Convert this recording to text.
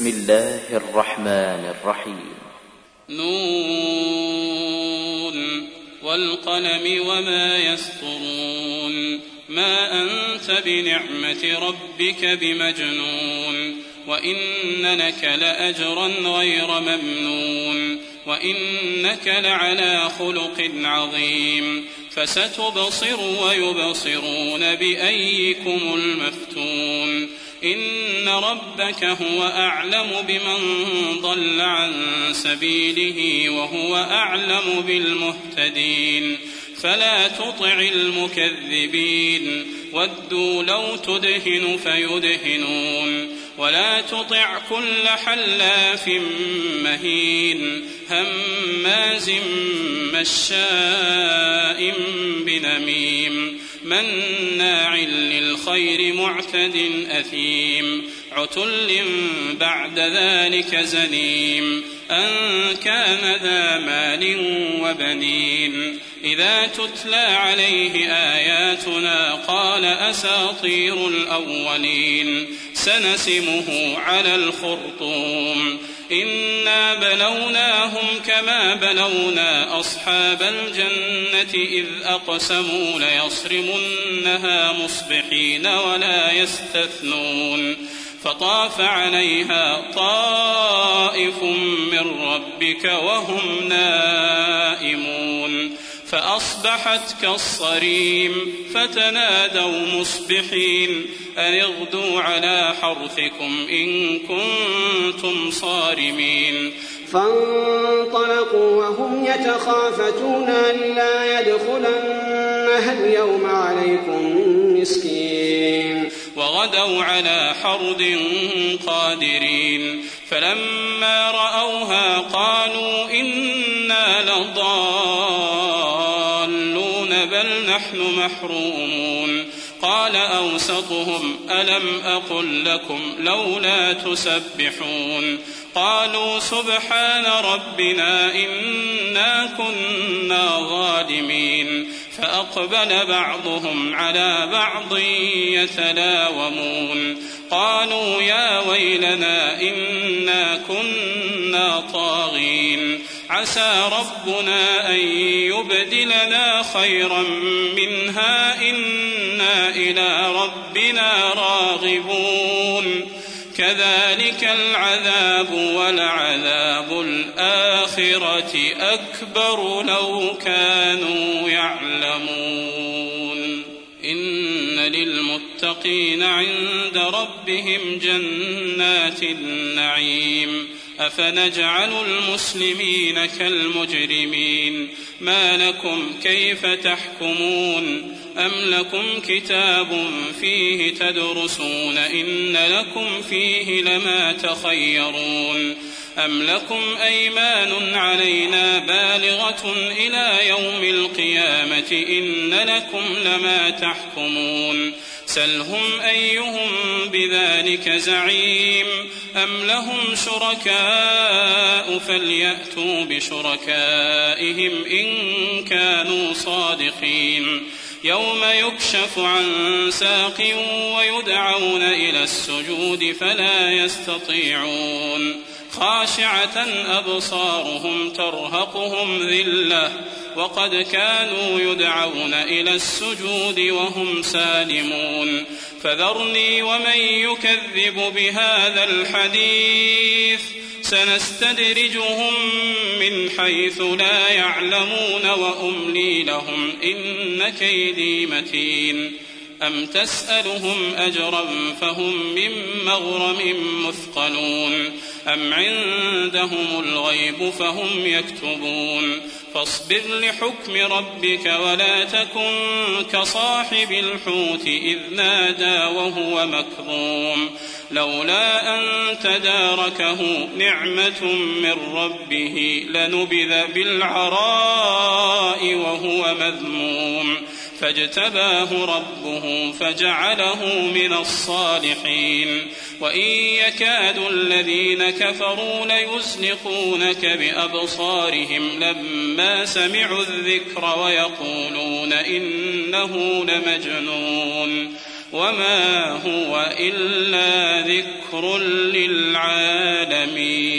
بسم الله الرحمن الرحيم. نون والقلم وما يسطرون ما أنت بنعمة ربك بمجنون وإن لك لأجرا غير ممنون وإنك لعلى خلق عظيم فستبصر ويبصرون بأيكم المفتون إن ربك هو أعلم بمن ضل عن سبيله وهو أعلم بالمهتدين فلا تطع المكذبين ودوا لو تدهن فيدهنون ولا تطع كل حلاف مهين هماز مشاء بنميم مناع للخير معتد أثيم عتل بعد ذلك زنيم أن كان ذا مال وبنين إذا تتلى عليه آياتنا قال أساطير الأولين سنسمه على الخرطوم إنا بلوناهم كما بلونا أصحاب الجنة إذ أقسموا ليصرمنها مصبحين ولا يستثنون فطاف عليها طائف من ربك وهم نائمون فأصبحت كالصريم فتنادوا مصبحين أن اغدوا على حرثكم إن كنتم صارمين فانطلقوا وهم يتخافتون ألا يدخلنها اليوم عليكم مسكين وغدوا على حرد قادرين فلما رأوها قالوا إنا لضالون بل نحن محرومون قال أوسطهم ألم أقل لكم لولا تسبحون قالوا سبحان ربنا إنا كنا ظالمين فأقبل بعضهم على بعض يتلاومون قالوا يا ويلنا إنا كنا طاغين عسى ربنا أن يبدلنا خيرا منها إنا إلى ربنا راغبون كذلك العذاب ولعذاب الآخرة أكبر لو كانوا يعلمون إن للمتقين عند ربهم جنات النعيم أفنجعل المسلمين كالمجرمين ما لكم كيف تحكمون أم لكم كتاب فيه تدرسون إن لكم فيه لما تخيرون أم لكم أيمان علينا بالغة إلى يوم القيامة إن لكم لما تحكمون سلهم أيهم بذلك زعيم أم لهم شركاء فليأتوا بشركائهم إن كانوا صادقين يوم يكشف عن ساق ويدعون إلى السجود فلا يستطيعون خاشعة أبصارهم ترهقهم ذلة وقد كانوا يدعون إلى السجود وهم سالمون فذرني ومن يكذب بهذا الحديث سنستدرجهم من حيث لا يعلمون وأملي لهم إن كيدي متين أم تسألهم أجرا فهم من مغرم مثقلون أم عندهم الغيب فهم يكتبون فاصبر لحكم ربك ولا تكن كصاحب الحوت إذ نادى وهو مكظوم لولا أن تداركه نعمة من ربه لنبذ بالعراء وهو مذموم فاجتباه ربه فجعله من الصالحين وإن يكاد الذين كفروا ليزلقونك بأبصارهم لما سمعوا الذكر ويقولون إنه لمجنون وما هو إلا ذكر للعالمين. آمين.